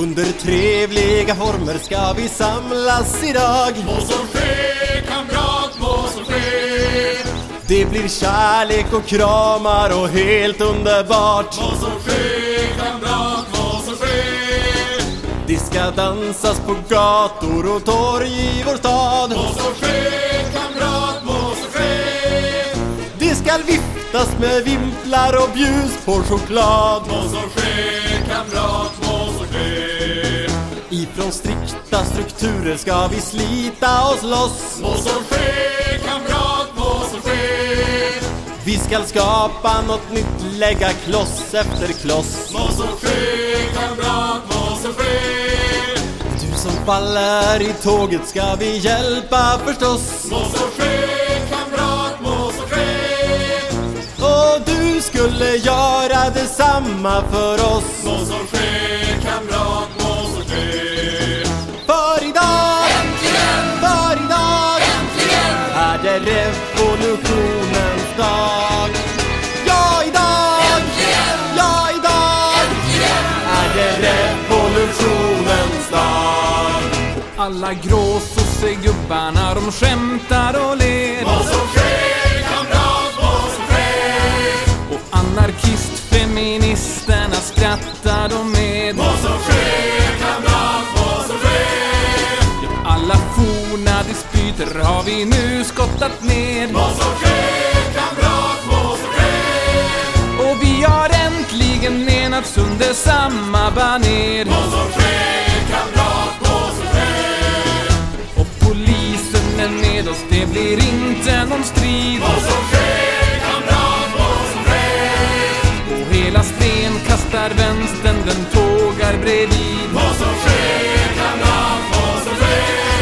Under trevliga former ska vi samlas idag. Må så ske, kamrat, må så ske. Det blir kärlek och kramar och helt underbart. Må så ske, kamrat, må så ske. Det ska dansas på gator och torg i vår stad. Må så ske, kamrat, må så ske. Det ska viftas med vimplar och bjus på choklad. Må så ske, kamrat, må så ske. Ifrån strikta strukturer ska vi slita oss loss. Må så ske, kamrat, må så ske. Vi ska skapa något nytt, lägga kloss efter kloss. Må så ske, kamrat, må så ske. Du som faller i tåget ska vi hjälpa förstås. Må så ske, kamrat, må så ske. Och du skulle göra detsamma för oss. Må så ske, kamrat, må så ske. För idag, Äntligen, för idag äntligen. är det revolutionens dag. Ja, idag, Äntligen, ja, idag äntligen. är det revolutionens dag. Alla gråsossegubbarna de skämtar och ler. Må så ske, kamrat, må så ske. Och anarkistfeministerna skrattar de med. Må så ske, kamrat, må så ske. Alla forna dispyter har vi nu skottat ner. Må så ske, kamrat, må så ske. Och vi har äntligen enats under samma baner. Må så ske, kamrat, må så ske. Och polisen är med oss, det blir inte någon strid. Må så ske, kamrat, må så ske. Och hela stenkastarvänstern den tågar bredvid. Må så ske, kamrat, må så ske.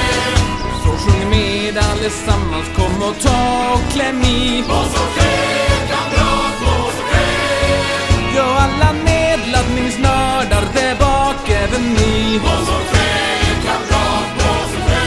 Så sjung med allesammans, kom och ta och kläm i. Må så ske, kamrat, må så ske. Ja, alla nedladdningsnördar där bak, även ni. Må så ske, kamrat, må så ske.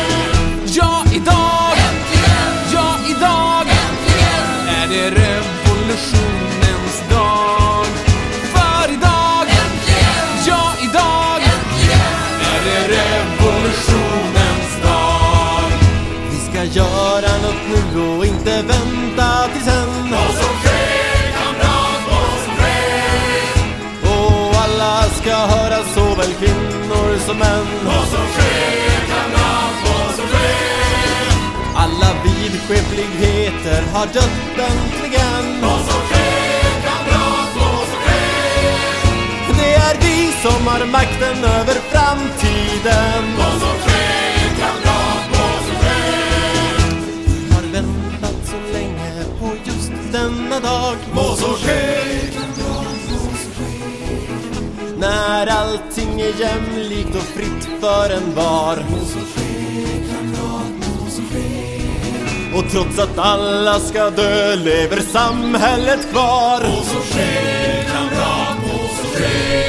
Ja, idag, Äntligen, ja, idag äntligen. är det revolutionens dag. För idag, Äntligen, ja, idag äntligen. är det revolutionens dag. Vi ska göra något nu och inte vänta till sen. Må så ske, kamrat, må så ske. Och alla ska höra, såväl kvinnor som män. Må så ske, kamrat, må så ske. Alla vidskepligheter har dött äntligen. Må så ske, kamrat, må så ske. Det är vi som har makten över framtiden. Må så ske, kamrat, må så ske. Vi har väntat så länge på just denna dag. Må så ske, När allting är jämlikt och fritt för en var. Och trots att alla ska dö lever samhället kvar. må så ske, kamrat, må så ske.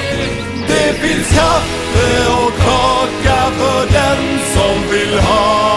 Det finns kaffe och kaka för den som vill ha.